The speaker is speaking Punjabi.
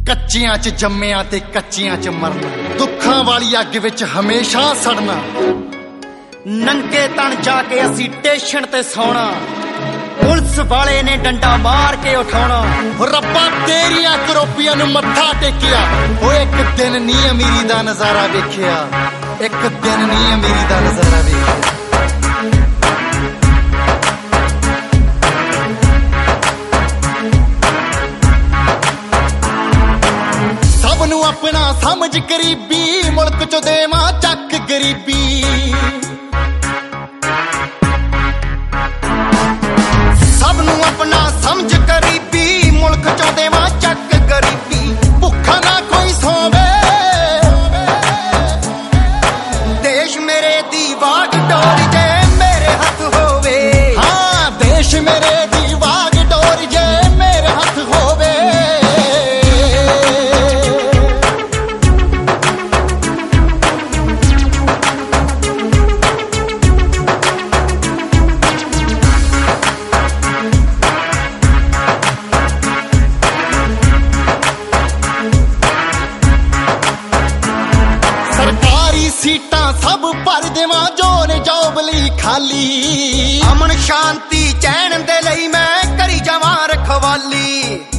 ਕੱਚਿਆਂ 'ਚ ਜੰਮਿਆਂ ਤੇ ਕੱਚਿਆਂ 'ਚ ਮਰਨਾ, ਦੁੱਖਾਂ ਵਾਲੀ ਅੱਗ ਵਿੱਚ ਹਮੇਸ਼ਾ ਸੜਨਾ। ਨੰਗੇ ਤਣ ਜਾ ਕੇ ਅਸੀਂ ਸਟੇਸ਼ਨ ਤੇ ਸੌਣਾ, ਪੁਲਿਸ ਵਾਲੇ ਨੇ ਡੰਡਾ ਮਾਰ ਕੇ ਉਠਾਉਣਾ। ਰੱਬਾ ਤੇਰੀਆਂ ਕਰੋਪੀਆਂ ਨੂੰ ਮੱਥਾ ਟੇਕਿਆ, ਓਏ ਇੱਕ ਦਿਨ ਨੀ ਅਮੀਰੀ ਦਾ ਨਜ਼ਾਰਾ ਵੇਖਿਆ, ਇੱਕ ਦਿਨ ਨੀ ਅਮੀਰੀ ਦਾ ਨਜ਼ਾਰਾ ਵੇਖਿਆ। ਸਭ ਨੂੰ ਆਪਣਾ ਸਮਝ ਗਰੀਬੀ, ਮੁਲਕ 'ਚੋਂ ਦੇਵਾਂ ਚੱਕ ਗਰੀਬੀ। ਸਭ ਨੂੰ ਆਪਣਾ ਸਮਝ ਗਰੀਬੀ, ਮੁਲਕ 'ਚੋਂ ਦੇਵਾਂ ਚੱਕ ਗਰੀਬੀ। ਭੁੱਖਾ ਨਾ ਕੋਈ ਸੋਵੇ, ਦੇਸ਼ ਮੇਰੇ ਦੀ ਵਾਗ ਡੋਰ ਜੇ ਮੇਰੇ ਹੱਥ ਹੋਵੇ। ਹਾਂ ਦੇਸ਼ ਮੇਰੇ ਦੀ ਵਾਗ ਡੋਰ ਜੇ ਮੇਰੇ ਹੱਥ ਹੋਵੇ। ਸਰਕਾਰੀ ਸੀਟਾਂ ਸਭ ਭਰ ਦੇਵਾਂ ਜੋ ਨੇ ਜੋਬ ਲਈ ਖਾਲੀ। ਅਮਨ ਸ਼ਾਂਤੀ ਚੈਨ ਦੇ ਲਈ ਮੈਂ ਕਰੀ ਜਾਵਾਂ ਰਖਵਾਲੀ।